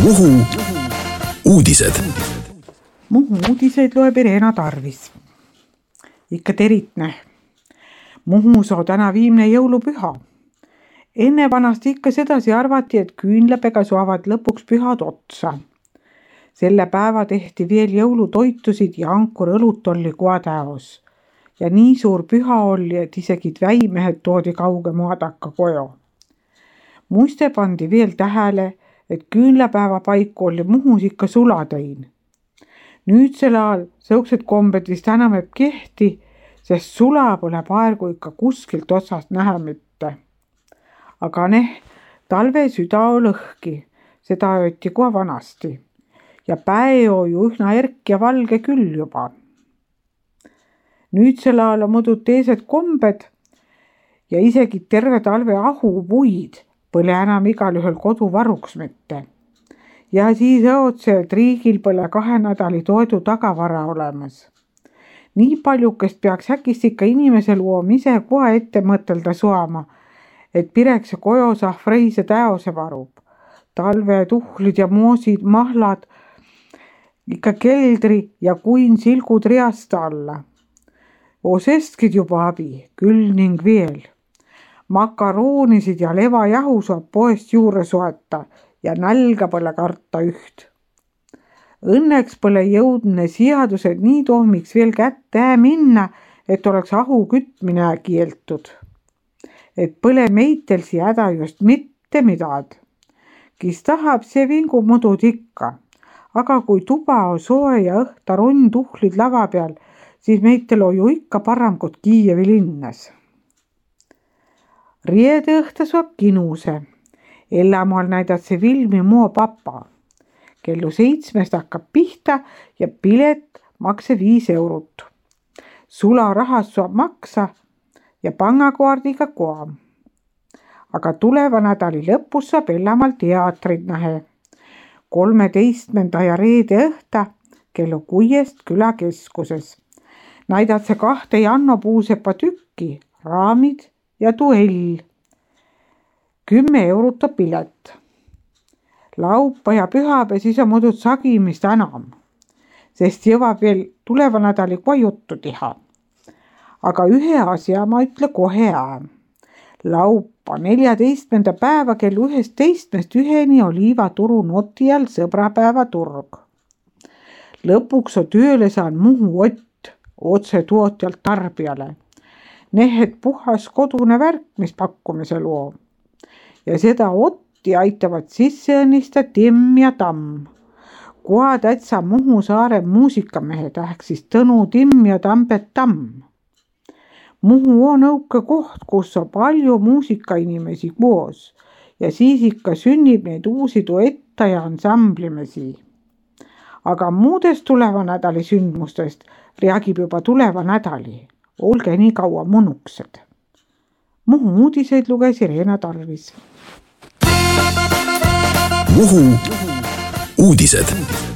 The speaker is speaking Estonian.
Muhu uudised. Muhu uudiseid loeb Irena Tarvis. Ikka teritne. Muhus on täna viimne jõulupüha. Enne vanasti ikka sedasi arvati, et küünläpega saavad lõpuks pühad otsa. Selle päeva tehti veel jõulutoitusid ja ankur õlut oli koadaos. Ja nii suur püha oli, et isegi väimehed toodi kauge maadaka kojo. Muiste pandi veel tähele, et küünläpäeva paiku oli Muhus ikka sulatein. Nüüd sel ajal sõuksed kombed vist enam ei kehti, sest sula pole praegu ikka kuskilt otsast näha mitte. Aga talve süda on lõhki, seda ööti kohe vanasti. Ja päev on ju üsna erk ja valge küll juba. Nüüd sel ajal on muidu teised kombed ja isegi terve talve ahupuid pole enam igal ühel koduvaruks mitte. Ja siis õotse, et riigil pole 2 nädali toidu tagavara olemas. Nii paljukest peaks äkist ikka inimesel ise kohe ette mõtelda saama, et pireks kojo sahvreise täose varub. Talve tuhlid ja moosid, mahlad, ikka keldri ja kuin silgud reast alla. Osestkid juba abi, küll ning veel. Makaroonisid ja levajahu saab poest juurde soeta ja nälga pole karta üht. Õnneks pole jõudne seadused nii tohmiks veel kätte minna, et oleks ahu kütmine kieltud. Et pole meitelsi häda just mitte midagi. Kes tahab, see vingu mudud ikka. Aga kui tuba on soe ja õhta tuhlid lava peal, siis meitel on ju ikka parem kui Kiievi linnas. Riede õhta saab kinuse. Ellamaal näidad see filmi Muo papa. Kellu 7 hakkab pihta ja pilet makse 5 eurot. Sularahas saab maksa ja pangakoardiga koha. Aga tuleva nädali lõpus saab Ellamaal teatrid nähe. 13. ja reede õhta kellu 6 külakeskuses. Näidad see 2 Janno Puusepa tükki, raamid ja duell. 10 eurot pilet. Laupa ja pühapäev siis on muidu sagimist enam, sest jõuab veel tuleva nädali kohe juttu teha. Aga ühe asja ma ütle kohe ära. Laupa 14. päeva kell 11:1 Oliivaturu noti all sõbrapäeva turg. Lõpuks on tööle saan Muhu Ott otse tootjalt tarbijale. Nehed puhas kodune värk, mis pakkumisel on. Ja seda Otti aitavad sisse õnnista Timm ja Tamm. Koha täitsa Muhu saare muusikamehed ehk siis Tõnu Timm ja Tambet Tamm. Muhu on õuke koht, kus on palju muusikainimesi koos ja siis ikka sünnib neid uusi duetta ja ansamblimesi. Aga muudest tuleva nädali sündmustest räägib juba tuleva nädali. Olge nii kaua munuksed. Muhu uudiseid luges Irena Tarvis. Muhu uudised.